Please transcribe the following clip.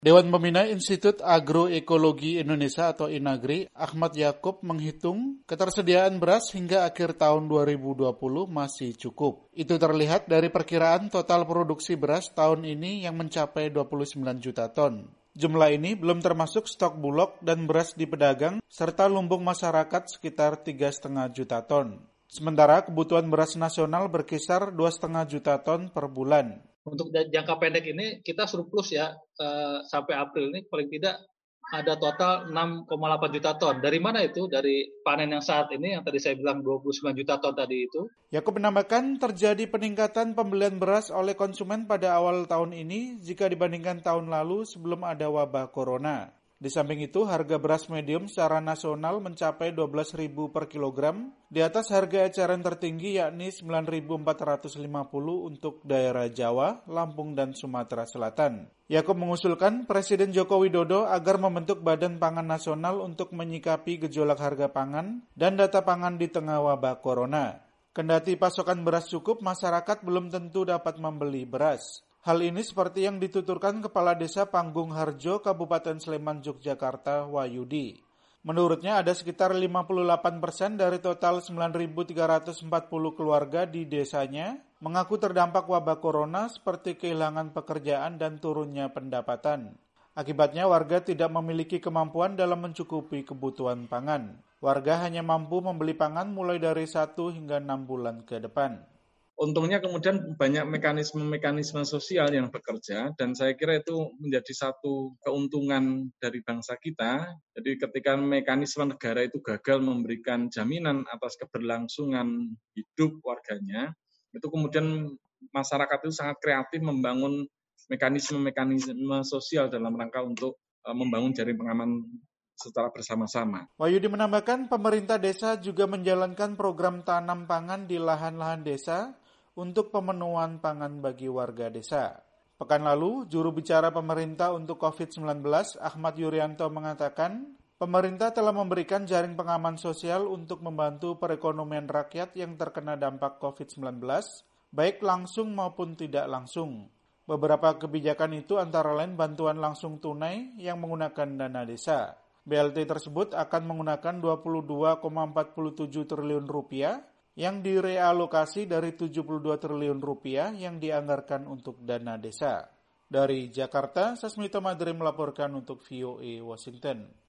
Dewan Pembina Institut Agroekologi Indonesia atau INAGRI, Ahmad Yakub menghitung ketersediaan beras hingga akhir tahun 2020 masih cukup. Itu terlihat dari perkiraan total produksi beras tahun ini yang mencapai 29 juta ton. Jumlah ini belum termasuk stok bulog dan beras di pedagang serta lumbung masyarakat sekitar 3,5 juta ton. Sementara kebutuhan beras nasional berkisar 2,5 juta ton per bulan. Untuk jangka pendek ini kita surplus ya, sampai April ini paling tidak ada total 6,8 juta ton. Dari mana itu? Dari panen yang saat ini yang tadi saya bilang 29 juta ton tadi itu. Yakub menambahkan terjadi peningkatan pembelian beras oleh konsumen pada awal tahun ini jika dibandingkan tahun lalu sebelum ada wabah corona. Di samping itu, harga beras medium secara nasional mencapai 12.000 per kilogram, di atas harga eceran tertinggi yakni 9.450 untuk daerah Jawa, Lampung, dan Sumatera Selatan. Yakub mengusulkan Presiden Joko Widodo agar membentuk Badan Pangan Nasional untuk menyikapi gejolak harga pangan dan data pangan di tengah wabah corona. Kendati pasokan beras cukup, masyarakat belum tentu dapat membeli beras. Hal ini seperti yang dituturkan Kepala Desa Panggung Harjo, Kabupaten Sleman, Yogyakarta, Wahyudi. Menurutnya ada sekitar 58% dari total 9.340 keluarga di desanya mengaku terdampak wabah corona seperti kehilangan pekerjaan dan turunnya pendapatan. Akibatnya warga tidak memiliki kemampuan dalam mencukupi kebutuhan pangan. Warga hanya mampu membeli pangan mulai dari 1 hingga 6 bulan ke depan. Untungnya kemudian banyak mekanisme-mekanisme sosial yang bekerja dan saya kira itu menjadi satu keuntungan dari bangsa kita. Jadi ketika mekanisme negara itu gagal memberikan jaminan atas keberlangsungan hidup warganya, itu kemudian masyarakat itu sangat kreatif membangun mekanisme-mekanisme sosial dalam rangka untuk membangun jaring pengaman secara bersama-sama. Wahyudi menambahkan pemerintah desa juga menjalankan program tanam pangan di lahan-lahan desa untuk pemenuhan pangan bagi warga desa. Pekan lalu, juru bicara pemerintah untuk COVID-19, Ahmad Yuryanto mengatakan, pemerintah telah memberikan jaring pengaman sosial untuk membantu perekonomian rakyat yang terkena dampak COVID-19, baik langsung maupun tidak langsung. Beberapa kebijakan itu antara lain bantuan langsung tunai yang menggunakan dana desa. BLT tersebut akan menggunakan 22,47 triliun rupiah yang direalokasi dari 72 triliun rupiah yang dianggarkan untuk dana desa. Dari Jakarta, Sasmito Madrim melaporkan untuk VOA Washington.